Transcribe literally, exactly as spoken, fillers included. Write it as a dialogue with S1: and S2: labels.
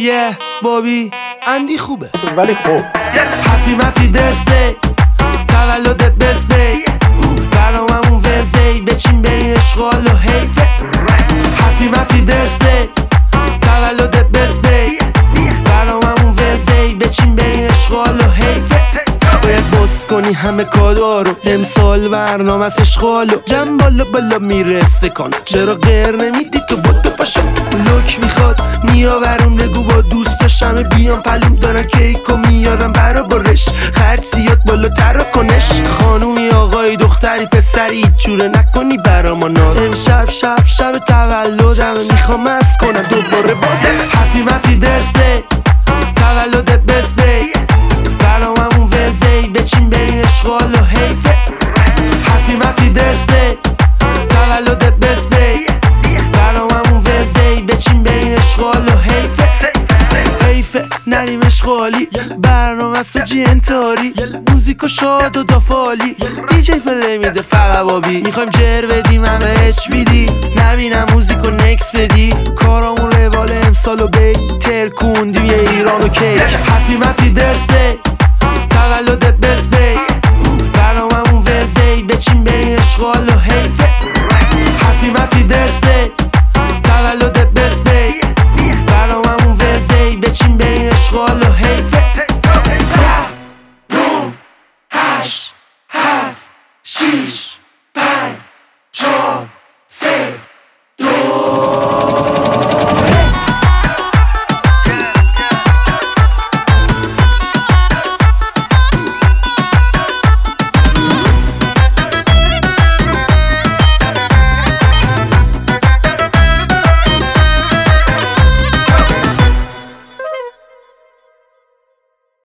S1: یه بابی اندی خوبه
S2: ولی خوب
S1: هپی مپی برسدی تولدت بسبی برناممون ورزی بچین بریم اشغال و حیفه هپی مپی برسدی تولدت بسبی برناممون ورزی بچین بریم اشغال و حیفه باید بس کنی همه کادا رو امسال برنامه از اشغالو جمع بالا بالا میرسه کن چرا غیر نمیدی تو بودو پاشو لوک میخواد میآورون بگو با دوستاش همه بیان پلوم دارن کیکو میارن برا برش خرج زیاد بالاتر کنش خانومی آقایی دختری پسری جوره نکنی برا ما ناز امشب شب شب تولدمه میخوام از کنم دوباره باز هپی مپی برسدی تولدت بسبی برناممون ورزی بچین بریم اشغال و حیفه هپی مپی برسدی تولدت بسبی برناممون ورزی بچین بریم اشغال و حیفه حیفه نریم اشغالی برنامه ساجی انتاری موزیکو شاد و دافالی دیجی پلی میده فقط بابی میخوایم جر بدیم همه اچ بیدی نبینم موزیکو نکس بدی کارامون روال امسالو بی ترکوندیم یه ایران و کیک هپی مپی برسدی تولدت بسبی برناممون ورزی بچین بریم اشغال و